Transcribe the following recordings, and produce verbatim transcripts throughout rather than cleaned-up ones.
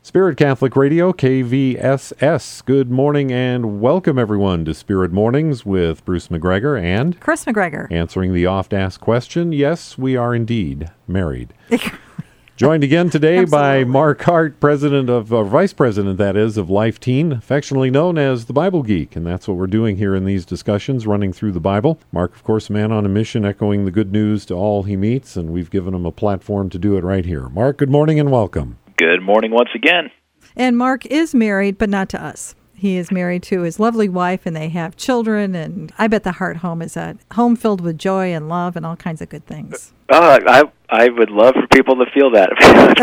Spirit Catholic Radio, K V S S. Good morning and welcome everyone to Spirit Mornings with Bruce McGregor and Chris McGregor. Answering the oft-asked question, yes, we are indeed married. Joined again today by Mark Hart, president of, uh, vice president, that is, of Life Teen, affectionately known as the Bible Geek. And that's what we're doing here in these discussions, running through the Bible. Mark, of course, a man on a mission, echoing the good news to all he meets, and we've given him a platform to do it right here. Mark, good morning and welcome. Good morning once again. And Mark is married, but not to us. He is married to his lovely wife, and they have children, and I bet the Hart home is a home filled with joy and love and all kinds of good things. Oh, I I would love for people to feel that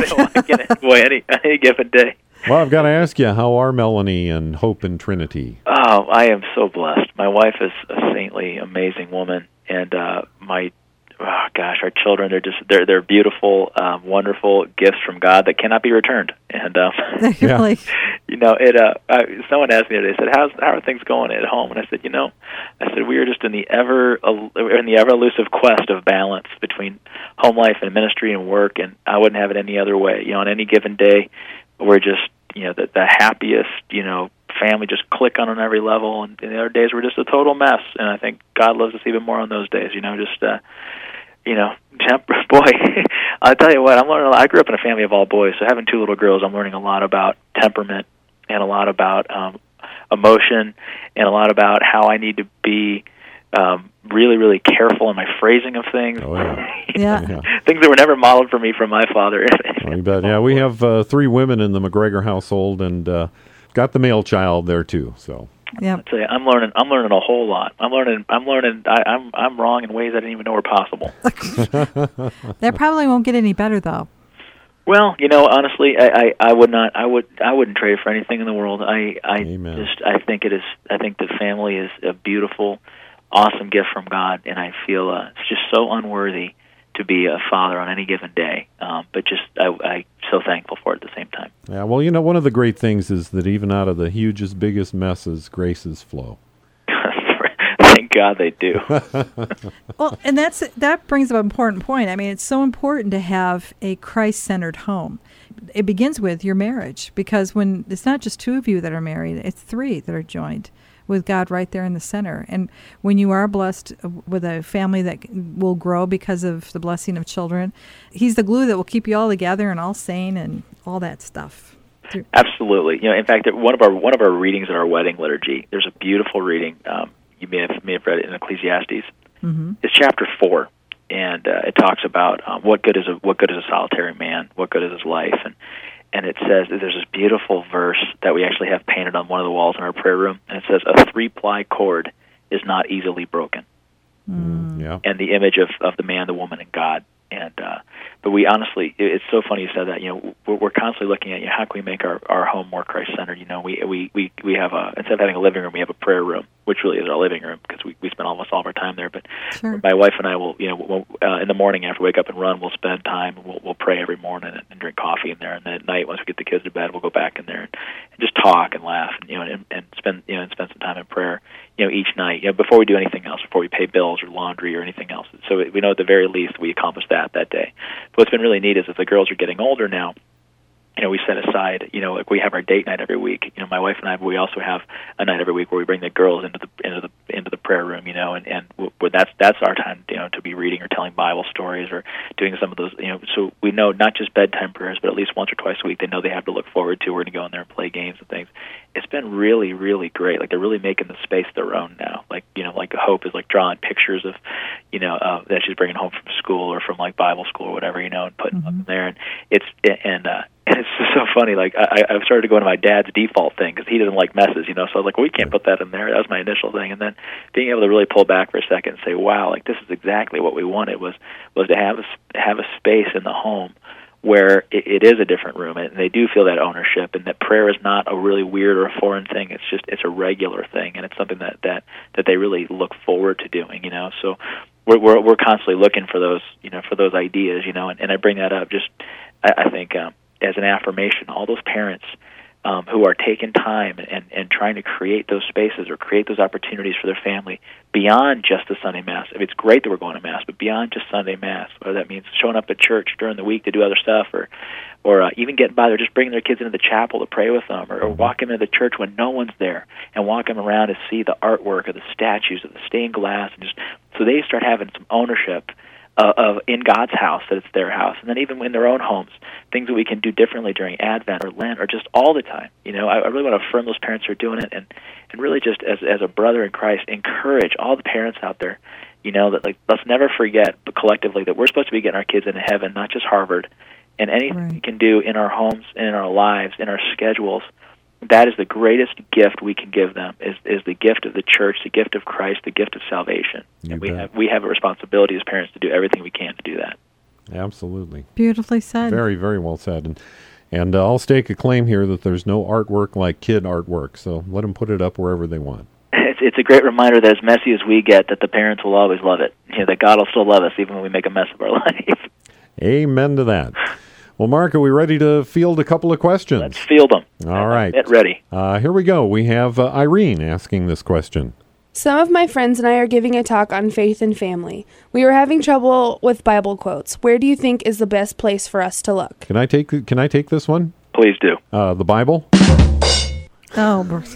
boy, any, any given day. Well, I've got to ask you, how are Melanie and Hope and Trinity? Oh, I am so blessed. My wife is a saintly, amazing woman, and uh, my oh gosh, our children, they're just they're they're beautiful, um, wonderful gifts from God that cannot be returned. And um, yeah. you know, it. Uh, I, someone asked me today, said, "How's how are things going at home?" And I said, you know, I said we are just in the ever in the ever elusive quest of balance between home life and ministry and work, and I wouldn't have it any other way. You know, on any given day, we're just you know the the happiest you know family, just click on on every level, and, and the other days we're just a total mess. And I think God loves us even more on those days. You know, just. Uh, You know, boy, I'll tell you what, I'm learning a lot. I grew up in a family of all boys, so having two little girls, I'm learning a lot about temperament and a lot about um, emotion and a lot about how I need to be um, really, really careful in my phrasing of things. Oh, yeah. yeah. yeah. Things that were never modeled for me from my father. Well, you bet. Yeah, we have uh, three women in the McGregor household, and uh, got the male child there, too, so... Yeah, I tell you, I'm learning. I'm learning a whole lot. I'm learning. I'm learning. I, I'm. I'm wrong in ways I didn't even know were possible. That probably won't get any better, though. Well, you know, honestly, I, I, I would not. I would. I wouldn't trade for anything in the world. I. I Amen. just. I think it is. I think the family is a beautiful, awesome gift from God, and I feel uh, it's just so unworthy to be a father on any given day. Um, but just, I, I'm so thankful for it at the same time. Yeah, well, you know, one of the great things is that even out of the hugest, biggest messes, graces flow. Thank God they do. Well, and that's that brings up an important point. I mean, it's so important to have a Christ-centered home. It begins with your marriage, because when it's not just two of you that are married, it's three that are joined with God right there in the center. And when you are blessed with a family that will grow because of the blessing of children, He's the glue that will keep you all together and all sane and all that stuff. Absolutely. You know, in fact, one of our one of our readings in our wedding liturgy, there's a beautiful reading. Um, you may have may have read it in Ecclesiastes. Mm-hmm. It's chapter four, and uh, it talks about um, what good is a what good is a solitary man, what good is his life, and and it says that there's this beautiful verse that we actually have painted on one of the walls in our prayer room, and it says, "A three-ply cord is not easily broken." Mm. Yeah. And the image of, of the man, the woman, and God. And uh, but we honestly, it, it's so funny you said that. You know, we're, we're constantly looking at, you know, how can we make our, our home more Christ-centered. You know, we we we we have a, instead of having a living room, we have a prayer room, which really is our living room because we we spend almost all of our time there. But Sure. my wife and I will, you know, we'll, uh, in the morning after we wake up and run, we'll spend time. We'll we'll pray every morning and, and drink coffee in there. And then at night, once we get the kids to bed, we'll go back in there and, and just talk and laugh, and you know, and, and spend you know, and spend some time in prayer. You know, each night, you know, before we do anything else, before we pay bills or laundry or anything else. So we know at the very least we accomplish that that day. But what's been really neat is as the girls are getting older now, you know, we set aside, you know, like we have our date night every week. You know, my wife and I, we also have a night every week where we bring the girls into the into the into the prayer room, you know, and and we're, that's that's our time, you know, to be reading or telling Bible stories or doing some of those, you know. So we know not just bedtime prayers, but at least once or twice a week they know they have to look forward to. We're going to go in there and play games and things. It's been really, really great. Like they're really making the space their own now. Like, you know, like Hope is like drawing pictures of, you know, uh, that she's bringing home from school or from like Bible school or whatever, you know, and putting Mm-hmm. them up there. And it's and uh, and it's just so funny. Like I, I've started to go into my dad's default thing because he doesn't like messes, you know. So I was like, well, we can't put that in there. That was my initial thing. And then being able to really pull back for a second and say, wow, like this is exactly what we wanted was was to have a have a space in the home where it, it is a different room, and they do feel that ownership, and that prayer is not a really weird or a foreign thing. It's just it's a regular thing, and it's something that that, that they really look forward to doing. You know, so we're we're, we're constantly looking for those, you know, for those ideas. You know, and, and I bring that up just I, I think um, as an affirmation. All those parents um, who are taking time and, and trying to create those spaces or create those opportunities for their family beyond just the Sunday Mass. I mean, it's great that we're going to Mass, but beyond just Sunday Mass, whether that means showing up at church during the week to do other stuff, or or uh, even getting by there, just bringing their kids into the chapel to pray with them, or, or walking into the church when no one's there and walking around to see the artwork or the statues or the stained glass, and just so they start having some ownership Uh, of in God's house, that it's their house, and then even in their own homes, things that we can do differently during Advent or Lent or just all the time. You know, I, I really want to affirm those parents who are doing it, and, and really just as as a brother in Christ, encourage all the parents out there. You know, that like let's never forget, but collectively, that we're supposed to be getting our kids into heaven, not just Harvard, and anything right. we can do in our homes, in our lives, in our schedules. That is the greatest gift we can give them, is, is the gift of the church, the gift of Christ, the gift of salvation. You and we bet. have we have a responsibility as parents to do everything we can to do that. Absolutely. Beautifully said. Very, very well said. And, and uh, I'll stake a claim here that there's no artwork like kid artwork, so let them put it up wherever they want. It's, it's a great reminder that as messy as we get, that the parents will always love it. You know, that God will still love us even when we make a mess of our life. Amen to that. Well, Mark, are we ready to field a couple of questions? Let's field them. All right. Get ready. Uh, here we go. We have uh, Irene asking this question. Some of my friends and I are giving a talk on faith and family. We were having trouble with Bible quotes. Where do you think is the best place for us to look? Can I take Can I take this one? Please do. Uh, the Bible. Oh, Bruce.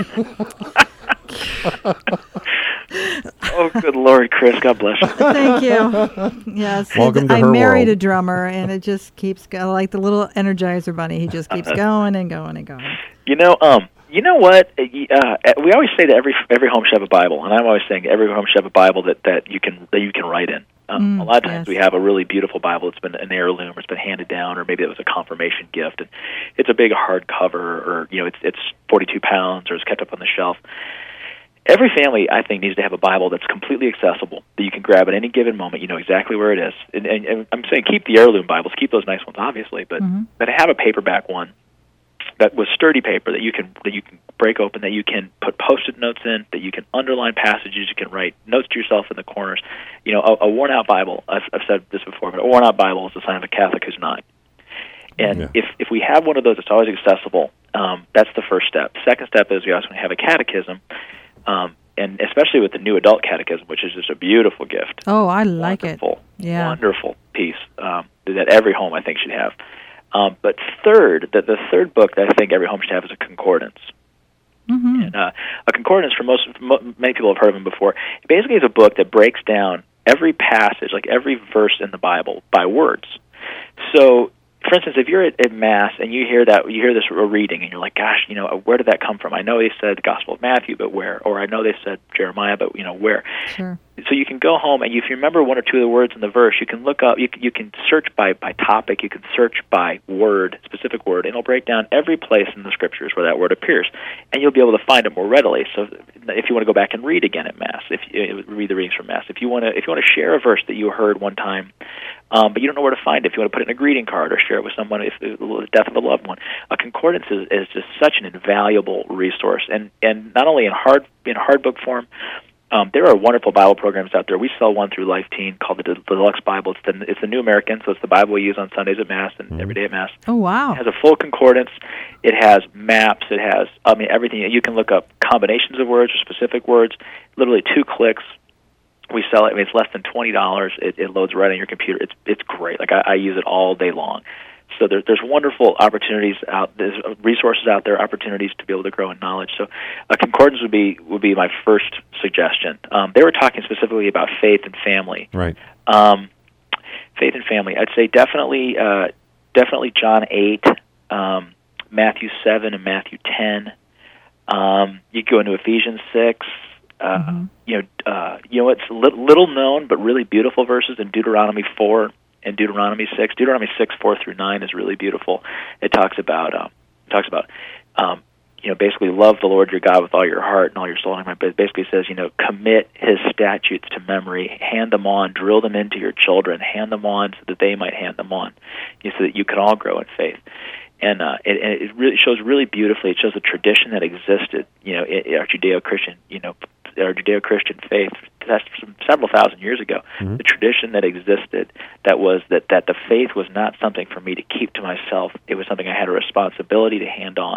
Oh, good Lord, Chris. God bless you. Thank you. Yes. Welcome to I her married world. a drummer, and it just keeps going, like the little Energizer bunny. He just keeps going and going and going. You know, um, you know what? Uh, we always say that every every home should have a Bible, and I'm always saying every home should have a Bible that, that you can that you can write in. Um, Mm, a lot of times yes. we have a really beautiful Bible that's been an heirloom, or it's been handed down, or maybe it was a confirmation gift, and it's a big hardcover, or you know, it's it's forty-two pounds, or it's kept up on the shelf. Every family, I think, needs to have a Bible that's completely accessible, that you can grab at any given moment. You know exactly where it is. And, and, and I'm saying keep the heirloom Bibles, keep those nice ones, obviously, but Mm-hmm. but have a paperback one that was sturdy paper that you can that you can break open, that you can put Post-it notes in, that you can underline passages, you can write notes to yourself in the corners. You know, a, a worn-out Bible, I've, I've said this before, but a worn-out Bible is a sign of a Catholic who's not. And Yeah. if if we have one of those, it's always accessible. Um, that's the first step. Second step is we also have a catechism. Um, and especially with the new adult catechism, which is just a beautiful gift. Oh, I like wonderful, it. Yeah. Wonderful piece um, that every home, I think, should have. Um, but third, the, the third book that I think every home should have is a concordance. Mm-hmm. And uh, a concordance, for most, mo- many people have heard of them before. It basically is a book that breaks down every passage, like every verse in the Bible, by words. So, for instance, if you're at, at Mass and you hear that, you hear this reading, and you're like, "Gosh, you know, where did that come from? I know they said the Gospel of Matthew, but where? Or I know they said Jeremiah, but you know where?" Sure. So you can go home, and if you remember one or two of the words in the verse, you can look up. You can, you can search by, by topic. You can search by word, specific word, and it'll break down every place in the Scriptures where that word appears, and you'll be able to find it more readily. So, if you want to go back and read again at Mass, if you read the readings from Mass, if you want to, if you want to share a verse that you heard one time, um, but you don't know where to find it, if you want to put it in a greeting card or share it with someone, if the death of a loved one, a concordance is, is just such an invaluable resource, and and not only in hard in hard book form. Um, there are wonderful Bible programs out there. We sell one through Life Teen called the De- Deluxe Bible. It's the, it's the New American, so it's the Bible we use on Sundays at Mass and Mm-hmm. every day at Mass. Oh, wow. It has a full concordance. It has maps. It has, I mean, everything. You can look up combinations of words or specific words. Literally two clicks. We sell it. I mean, it's less than twenty dollars. It, it loads right on your computer. It's it's great. Like I, I use it all day long. So there, there's wonderful opportunities out, there's resources out there, opportunities to be able to grow in knowledge. So a concordance would be would be my first suggestion. Um, they were talking specifically about faith and family. Right. Um, faith and family. I'd say definitely, uh, definitely John eight, um, Matthew seven, and Matthew ten. Um, you go into Ephesians six. Uh, Mm-hmm. You know, uh, you know, it's li- little known but really beautiful verses in Deuteronomy four and Deuteronomy six. Deuteronomy six four through nine is really beautiful. It talks about um, it talks about um, you know, basically love the Lord your God with all your heart and all your soul and mind. But it basically says, you know, commit His statutes to memory, hand them on, drill them into your children, hand them on so that they might hand them on, you know, so that you can all grow in faith. And uh, it, and it really shows really beautifully. It shows a tradition that existed, you know, in our Judeo-Christian, you know, our Judeo-Christian faith. That's from several thousand years ago. Mm-hmm. The tradition that existed that was that that the faith was not something for me to keep to myself. It was something I had a responsibility to hand on.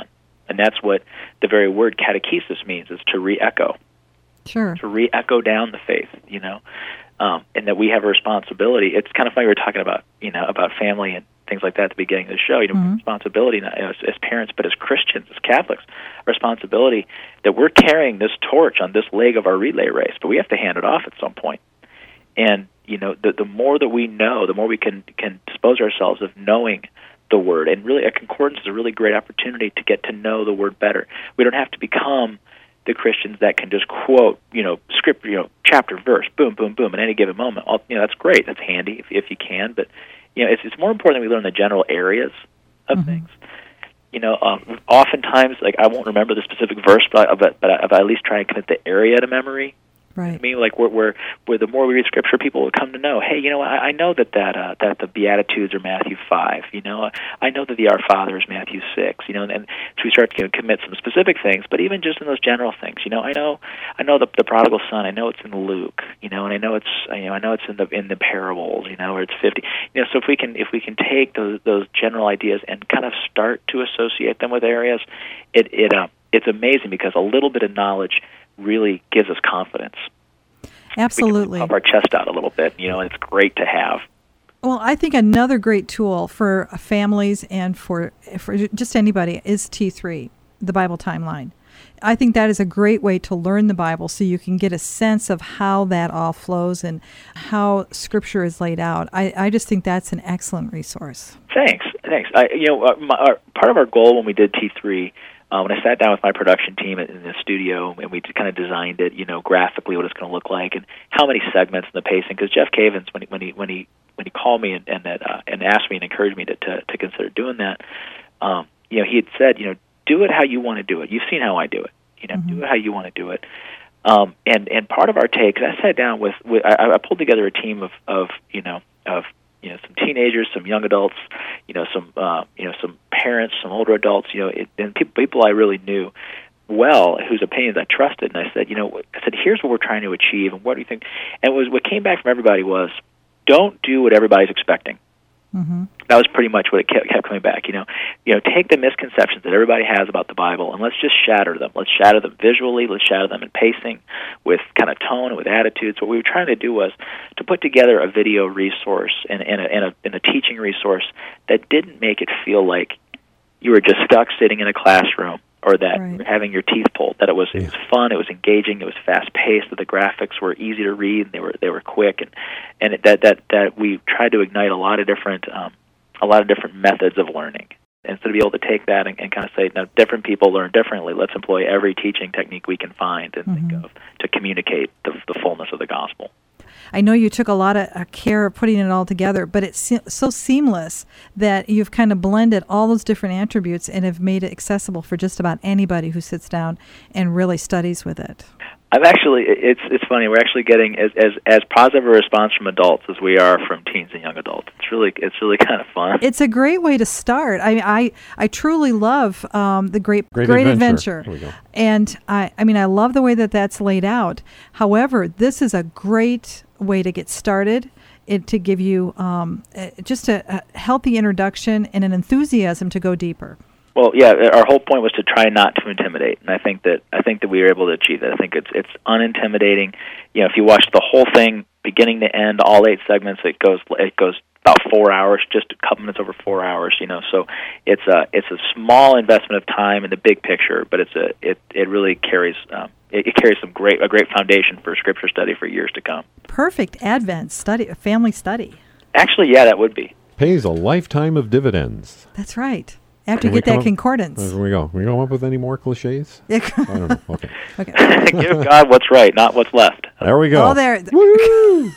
And that's what the very word catechesis means, is to re-echo. Sure. To re-echo down the faith, you know, um, and that we have a responsibility. It's kind of funny we were talking about, you know, about family and things like that at the beginning of the show. You know, Mm-hmm. responsibility not as, as parents, but as Christians, as Catholics, responsibility that we're carrying this torch on this leg of our relay race, but we have to hand it off at some point. And you know, the the more that we know, the more we can can dispose ourselves of knowing the Word. And really, a concordance is a really great opportunity to get to know the Word better. We don't have to become the Christians that can just quote, you know, script, you know, chapter, verse, boom, boom, boom, at any given moment. All, you know, that's great. That's handy if, if you can. But, you know, it's, it's more important that we learn the general areas of mm-hmm. things. You know, um, oftentimes, like, I won't remember the specific verse, but, but, but I, I at least try and commit the area to memory. Right. I mean, like where, where, where the more we read Scripture, people will come to know. Hey, you know, I, I know that that uh, that the Beatitudes are Matthew five. You know, I know that the Our Father is Matthew six. You know, and, and so we start to you know, commit some specific things. But even just in those general things, you know, I know, I know the the prodigal son. I know it's in Luke. You know, and I know it's you know I know it's in the in the parables. You know, where it's fifty. You know, so if we can if we can take those those general ideas and kind of start to associate them with areas, it it uh, it's amazing because a little bit of knowledge really gives us confidence. Absolutely. We can pump our chest out a little bit, you know, and it's great to have. Well, I think another great tool for families and for for just anybody is T three, the Bible timeline. I think that is a great way to learn the Bible so you can get a sense of how that all flows and how Scripture is laid out. I, I just think that's an excellent resource. Thanks. Thanks. I, you know, my, our, part of our goal when we did T three, Uh, when I sat down with my production team in the studio and we kind of designed it, you know, graphically what it's going to look like and how many segments and the pacing. Because Jeff Cavins, when he when he when he when he called me and and, that, uh, and asked me and encouraged me to to, to consider doing that, um, you know, he had said, you know, do it how you want to do it. You've seen how I do it. You know, mm-hmm. do it how you want to do it. Um, and and part of our take, cause I sat down with, with I, I pulled together a team of of you know of you know, some teenagers, some young adults, you know, some, uh, you know, some parents, some older adults, you know, it, and people, people I really knew well, whose opinions I trusted. And I said, you know, I said, here's what we're trying to achieve, and what do you think? And it was what came back from everybody was, don't do what everybody's expecting. Mm-hmm. That was pretty much what it kept, kept coming back. You know, you know, take the misconceptions that everybody has about the Bible, and let's just shatter them. Let's shatter them visually. Let's shatter them in pacing, with kind of tone, and with attitudes. What we were trying to do was to put together a video resource and, and, a, and, a, and a teaching resource that didn't make it feel like you were just stuck sitting in a classroom, or that right. you were having your teeth pulled. That it was it was fun, it was engaging, it was fast paced. That the graphics were easy to read, and they were they were quick, and and it, that that that we tried to ignite a lot of different um, a lot of different methods of learning. And so to be able to take that and, and kind of say, now different people learn differently. Let's employ every teaching technique we can find and mm-hmm. think of to communicate the, the fullness of the gospel. I know you took a lot of uh, care of putting it all together, but it's se- so seamless that you've kind of blended all those different attributes and have made it accessible for just about anybody who sits down and really studies with it. I'm actually, it's it's funny, we're actually getting as, as as positive a response from adults as we are from teens and young adults. It's really it's really kind of fun. It's a great way to start. I I, I truly love um, the Great Great, great Adventure. Adventure. Here we go. And I, I mean, I love the way that that's laid out. However, this is a great way to get started, it, to give you um, just a, a healthy introduction and an enthusiasm to go deeper. Well, yeah, our whole point was to try not to intimidate, and I think that I think that we were able to achieve that. I think it's it's unintimidating. You know, if you watch the whole thing, beginning to end, all eight segments, it goes it goes about four hours, just a couple minutes over four hours. You know, so it's a it's a small investment of time in the big picture, but it's a it it really carries um, it, it carries some great a great foundation for Scripture study for years to come. Perfect Advent study, family study. Actually, yeah, that would be. Pays a lifetime of dividends. That's right. After you get that concordance. There we go. Can we come up with any more cliches? I don't know. Okay. Okay. Give God what's right, not what's left. There we go. Oh, there. Woo!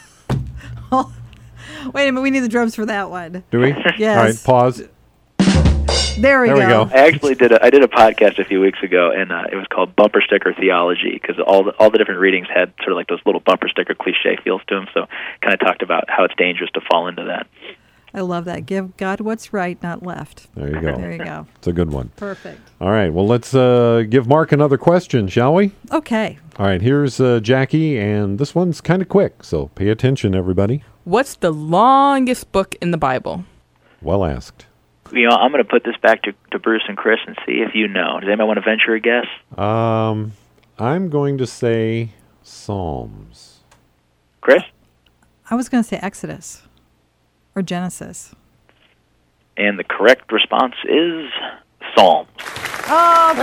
Oh, wait a minute. We need the drums for that one. Do we? Yes. All right. Pause. There we there go. we go. I actually did a I did a podcast a few weeks ago, and uh, it was called Bumper Sticker Theology, because all the, all the different readings had sort of like those little bumper sticker cliche feels to them. So kind of talked about how it's dangerous to fall into that. I love that. Give God what's right, not left. There you go. There you go. It's a good one. Perfect. All right. Well, let's uh, give Mark another question, shall we? Okay. All right. Here's uh, Jackie, and this one's kind of quick, so pay attention, everybody. What's the longest book in the Bible? Well asked. you know, I'm going to put this back to, to Bruce and Chris and see if you know. Does anybody want to venture a guess? Um, I'm going to say Psalms. Chris? I was going to say Exodus or Genesis. And the correct response is Psalms. Oh,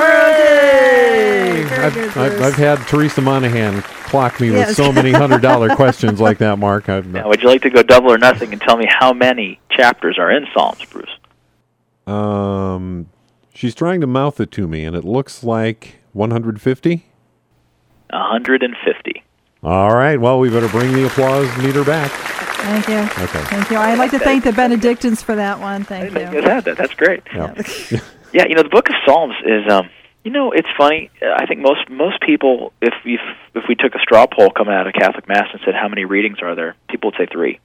Hey! Very I've, good, I've, Bruce. I've had Teresa Monahan clock me Yes. with so many hundred dollar questions like that, Mark. I've, Now, would you like to go double or nothing and tell me how many chapters are in Psalms, Bruce? um, she's trying to mouth it to me, and it looks like one hundred fifty. one hundred fifty. All right. Well, we better bring the applause meter back. Thank you. Okay. Thank you. I'd like to thank the Benedictines for that one. I Thank didn't know you. you guys had that. That's great. Yeah. Yeah, you know, the Book of Psalms is, um, you know, it's funny. Uh, I think most most people, if we if we took a straw poll coming out of Catholic Mass and said how many readings are there, people would say three.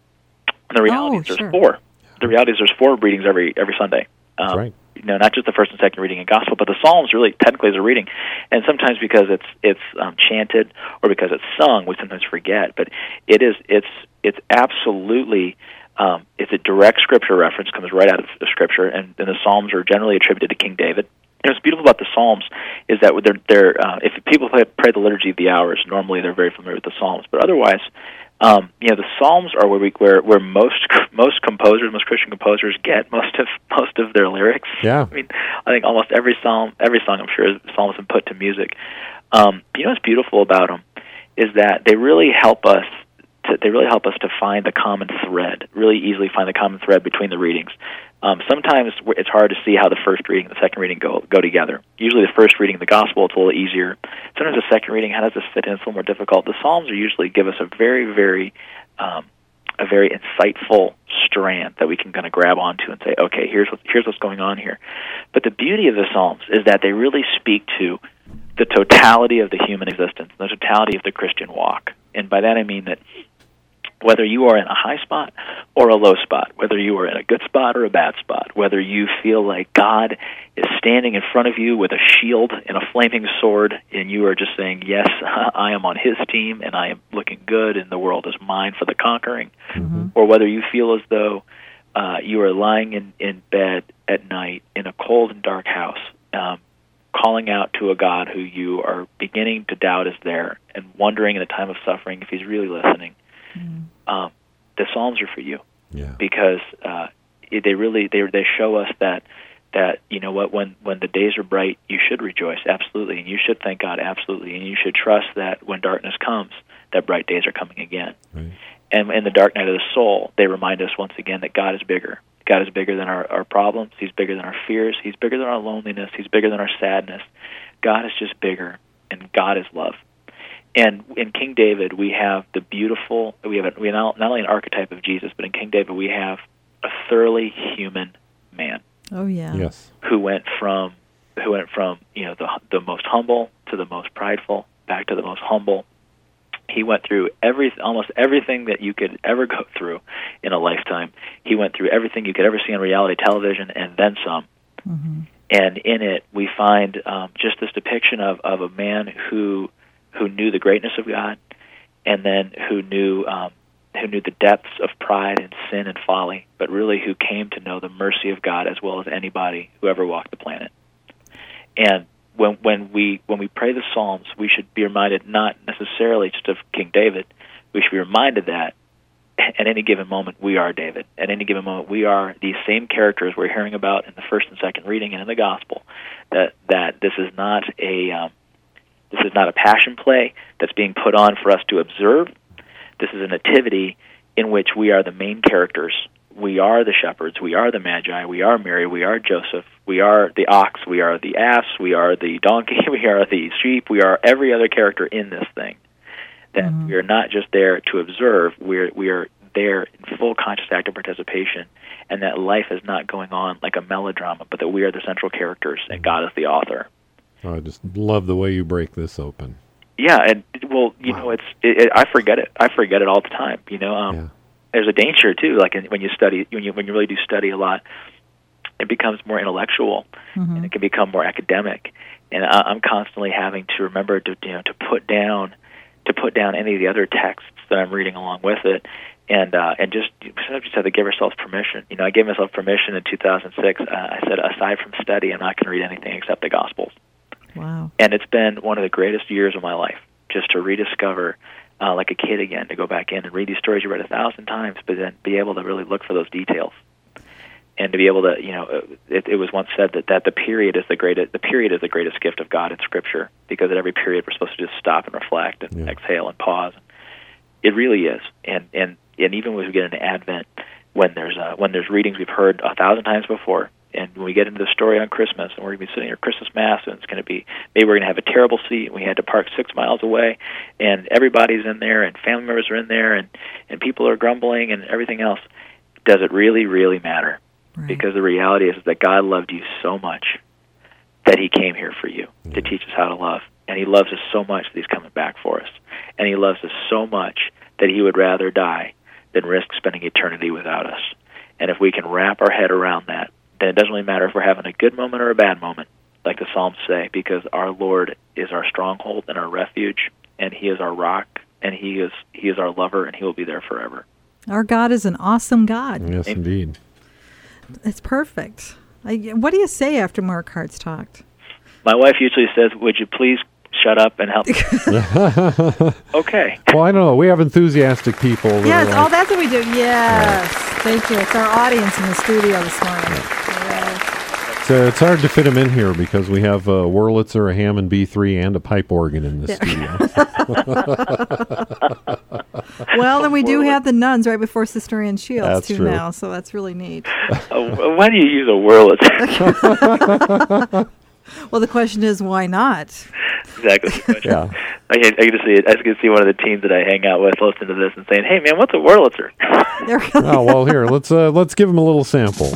And the reality Oh, is there's sure. four. The reality is there's four readings every every Sunday. Um, That's right. You know, not just the first and second reading in Gospel, but the Psalms really technically is a reading, and sometimes because it's it's um, chanted or because it's sung, we sometimes forget. But it is it's it's absolutely um, it's a direct Scripture reference, comes right out of the Scripture, and, and the Psalms are generally attributed to King David. And what's beautiful about the Psalms is that they're they're uh, if people play, pray the Liturgy of the Hours, normally they're very familiar with the Psalms, but otherwise. Um, you know, the Psalms are where we, where where most most composers, most Christian composers get most of most of their lyrics. Yeah. I mean, I think almost every psalm, every song, I'm sure, is psalms been put to music. Um, you know what's beautiful about them is that they really help us. To, they really help us to find the common thread. Really easily find the common thread between the readings. Um, sometimes it's hard to see how the first reading and the second reading go go together. Usually, the first reading, the Gospel, it's a little easier. Sometimes the second reading, how does this fit in? It's a little more difficult. The Psalms are usually give us a very, very, um, a very insightful strand that we can kind of grab onto and say, okay, here's what, here's what's going on here. But the beauty of the Psalms is that they really speak to the totality of the human existence, the totality of the Christian walk. And by that I mean that whether you are in a high spot or a low spot, whether you are in a good spot or a bad spot, whether you feel like God is standing in front of you with a shield and a flaming sword, and you are just saying, yes, I am on his team, and I am looking good, and the world is mine for the conquering, Mm-hmm. or whether you feel as though uh, you are lying in, in bed at night in a cold and dark house, um, calling out to a God who you are beginning to doubt is there, and wondering in a time of suffering if he's really listening. Mm-hmm. Um, the Psalms are for you Yeah. because uh, they really they they show us that that you know what when when the days are bright you should rejoice absolutely, and you should thank God absolutely, and you should trust that when darkness comes that bright days are coming again. Right. And in the dark night of the soul, they remind us once again that God is bigger. God is bigger than our, our problems. He's bigger than our fears. He's bigger than our loneliness. He's bigger than our sadness. God is just bigger, and God is love. And in King David, we have the beautiful, we have, a, we have not, not only an archetype of Jesus, but in King David, we have a thoroughly human man Oh, yeah. Yes. who went from, who went from, you know, the, the most humble to the most prideful, back to the most humble. He went through every, almost everything that you could ever go through in a lifetime. He went through everything you could ever see on reality television and then some. Mm-hmm. And in it, we find um, just this depiction of, of a man who who knew the greatness of God, and then who knew um, who knew the depths of pride and sin and folly, but really who came to know the mercy of God as well as anybody who ever walked the planet. And when when we when we pray the Psalms, we should be reminded not necessarily just of King David. We should be reminded that at any given moment we are David. At any given moment we are these same characters we're hearing about in the first and second reading and in the Gospel. That that this is not a um, this is not a passion play that's being put on for us to observe. This is a nativity in which we are the main characters. We are the shepherds. We are the Magi. We are Mary. We are Joseph. We are the ox. We are the ass. We are the donkey. We are the sheep. We are every other character in this thing. That mm-hmm. we are not just there to observe. We're we are there in full conscious active participation, and that life is not going on like a melodrama, but that we are the central characters, and God is the author. Oh, I just love the way you break this open. Yeah, and well, you wow. know, it's it, it, I forget it. I forget it all the time. You know, um, yeah. there's a danger too. Like in, when you study, when you when you really do study a lot, it becomes more intellectual, mm-hmm. and it can become more academic. And I, I'm constantly having to remember to you know to put down to put down any of the other texts that I'm reading along with it, and uh, and just sometimes just have to give ourselves permission. You know, I gave myself permission in two thousand six. Uh, I said, aside from study, I'm not going to read anything except the Gospels. Wow. And it's been one of the greatest years of my life, just to rediscover, uh, like a kid again, to go back in and read these stories you read a thousand times, but then be able to really look for those details. And to be able to, you know, it, it was once said that, that the period is the greatest. The period is the greatest gift of God in Scripture, because at every period we're supposed to just stop and reflect and yeah. exhale and pause. It really is, and and and even when we get into Advent, when there's uh, when there's readings we've heard a thousand times before, and when we get into the story on Christmas, and we're going to be sitting at Christmas Mass, and it's going to be maybe we're going to have a terrible seat, and we had to park six miles away, and everybody's in there, and family members are in there, and and people are grumbling and everything else. Does it really, really matter? Right. Because the reality is that God loved you so much that He came here for you yeah. to teach us how to love. And He loves us so much that He's coming back for us. And He loves us so much that He would rather die than risk spending eternity without us. And if we can wrap our head around that, then it doesn't really matter if we're having a good moment or a bad moment, like the Psalms say, because our Lord is our stronghold and our refuge, and He is our rock, and He is He is our lover, and He will be there forever. Our God is an awesome God. Yes, indeed. It's perfect. I, what do you say after Mark Hart's talked? My wife usually says, "Would you please shut up and help me?" Okay. Well, I don't know. We have enthusiastic people. That yes. like, oh, that's what we do. Yes. Right. Thank you. It's our audience in the studio this morning. Yeah. Yes. So it's hard to fit them in here because we have a Wurlitzer, a Hammond B three, and a pipe organ in this yeah. studio. Well, then we do have the nuns right before Sister Ann Shields, that's too, true. now, so that's really neat. Uh, why do you use a Wurlitzer? Well, the question is, why not? Exactly. Yeah. I, I can see it. I can see one of the teens that I hang out with listening to this and saying, "Hey, man, what's a Wurlitzer?" Oh, well, here, let's uh, let's give them a little sample.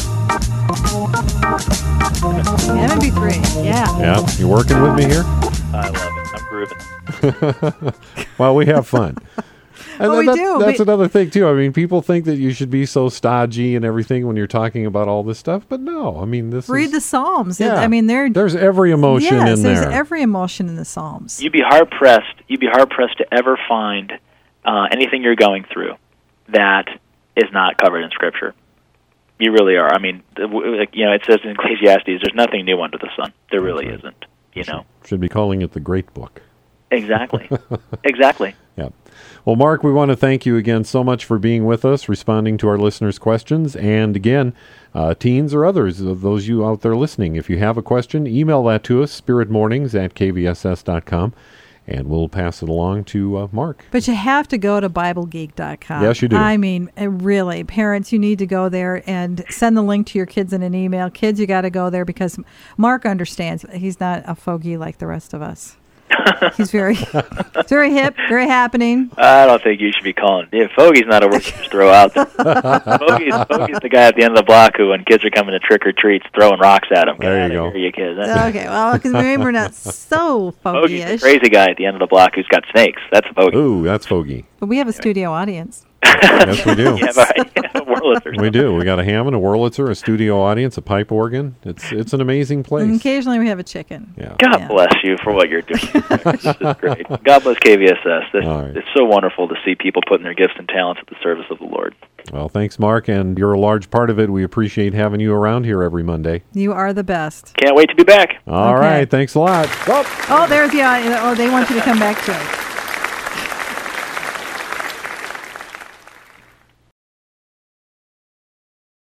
Hammond B three, yeah. Yeah, you working with me here? I love it. I'm grooving. Well, we have fun. And well, we that, do. That's we, another thing, too. I mean, people think that you should be so stodgy and everything when you're talking about all this stuff, but no. I mean, this read is... the Psalms. Yeah, I mean, they're... There's every emotion yes, in there. there's every emotion in the Psalms. You'd be hard-pressed. You'd be hard-pressed to ever find uh, anything you're going through that is not covered in Scripture. You really are. I mean, like, you know, it says in Ecclesiastes, there's nothing new under the sun. There really right. isn't, you know. Should be calling it the Great Book. Exactly. Exactly. Yeah. Well, Mark, we want to thank you again so much for being with us, responding to our listeners' questions. And again, uh, teens or others, those you out there listening, if you have a question, email that to us, spiritmornings at k v s s dot com. And we'll pass it along to uh, Mark. But you have to go to Bible Geek dot com. Yes, you do. I mean, uh, really, parents, you need to go there and send the link to your kids in an email. Kids, you got to go there because Mark understands. He's not a fogey like the rest of us. He's very, he's very hip, very happening. I don't think you should be calling. Yeah, fogey's not a word you just throw out there. Fogey's, fogey's the guy at the end of the block who, when kids are coming to trick or treats, throwing rocks at them. There you go. Here, you kids. Okay, well, because maybe we're not so fogey-ish. Fogey's the crazy guy at the end of the block who's got snakes. That's a fogey. Ooh, that's fogey. But we have a studio audience. Yes, we do. Yeah, but, yeah, Wurlitzer. We do. We got a Hammond, a Wurlitzer, a studio audience, a pipe organ. It's it's an amazing place. And occasionally we have a chicken. Yeah. God yeah. bless you for what you're doing. This is great. God bless K V S S. This, right. It's so wonderful to see people putting their gifts and talents at the service of the Lord. Well, thanks, Mark, and you're a large part of it. We appreciate having you around here every Monday. You are the best. Can't wait to be back. All okay. right. Thanks a lot. Oh, oh there's the audience. Oh, they want you to come back to it.